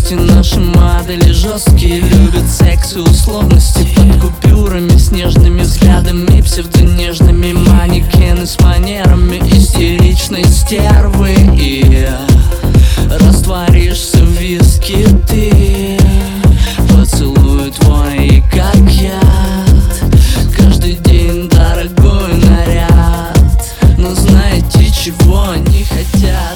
Эти наши модели жесткие, любят секс и условности. Под купюрами с нежными взглядами, псевдонежными манекены с манерами истеричной стервы. И растворишься в виске ты, поцелуй твой как яд. Каждый день дорогой наряд, но знаете, чего они хотят?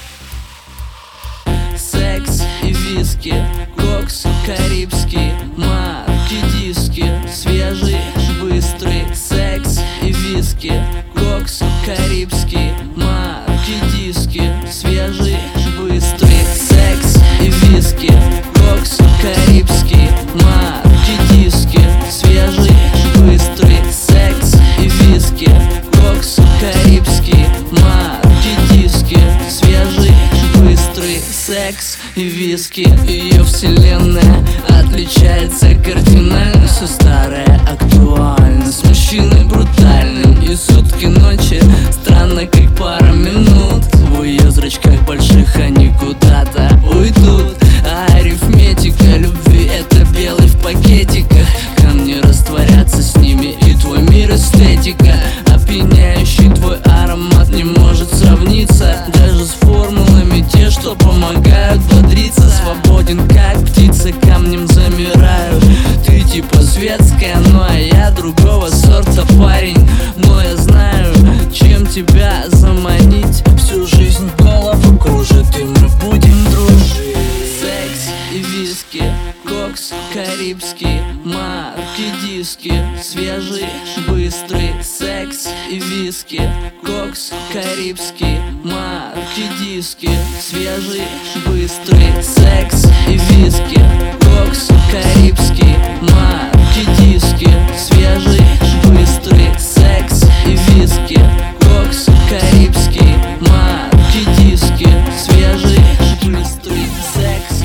Секс и виски, кокс карибский, марки диски, свежий, быстрый. Секс и виски, кокс карибский, марки диски, свежий, быстрый. Секс и виски, кокс карибский, марки диски, свежий, быстрый. Секс и виски, кокс карибский, марки диски, свежий, быстрый. Секс и виски, ее вселенная отличается кардинально. Все старое актуально, с мужчиной брутальным. И сутки ночи странно, как пара минут. В ее зрачках больших они куда-то уйдут. А арифметика любви — это белый в пакетиках. Камни растворятся с ними, и твой мир эстетика. Опьяняющий твой аромат не может сравниться даже с формулами, те, что помогают бодриться. Свободен, как птица, камнем замираю. Ты типа светская, ну а я другого сорта парень. Но я знаю, чем тебя заманить. Всю жизнь голову кружит, и мы будем дружить. Секс и виски, кокс карибский, марки диски, свежий, быстрый. Секс и виски, кокс карибский, марки диски, свежий, быстрый. Секс и виски, кокс карибский, марки диски, свежий, быстрый. Секс и виски, кокс карибский, марки диски, свежий, быстрый. Секс,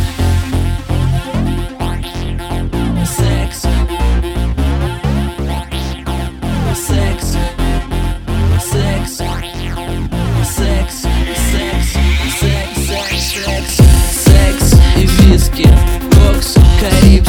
секс, секс, секс, секс, секс, секс, секс, секс и виски, кокс карибский.